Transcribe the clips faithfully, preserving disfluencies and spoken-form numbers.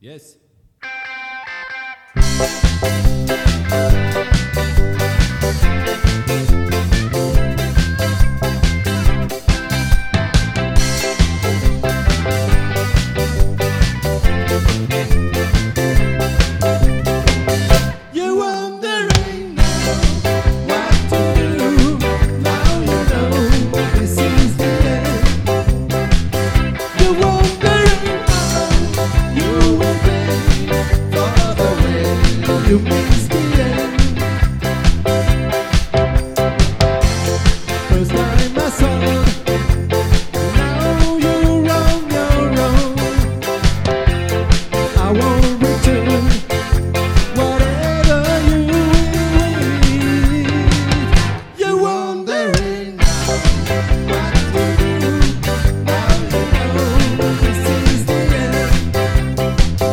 Yes. You're wondering now what to do. Now you know this is the end. You're wondering how you will be for the way you miss the end. First time I saw it, now you're on your own. I won't return whatever you need. You're wondering now what to do. Now you know this is the end.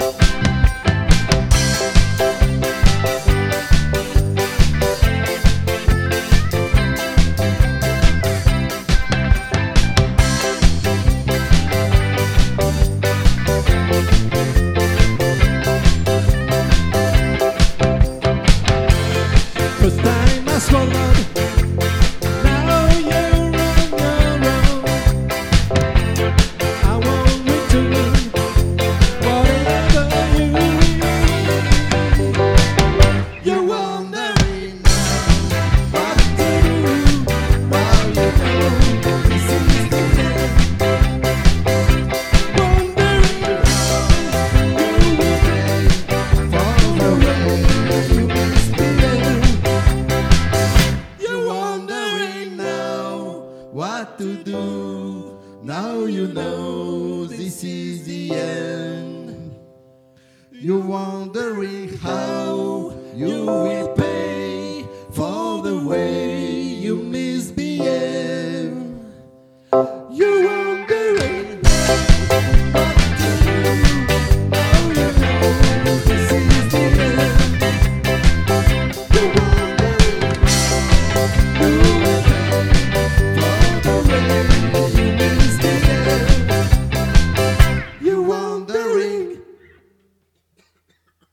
First time I swallowed, now you're on your own. I won't return whatever you need. You're wondering now what to do. Now you know this is the end. Wondering how you will pay for the way you missed the end. You're wondering now what to do. Now you know this is the end. You're wondering how you will pay for the way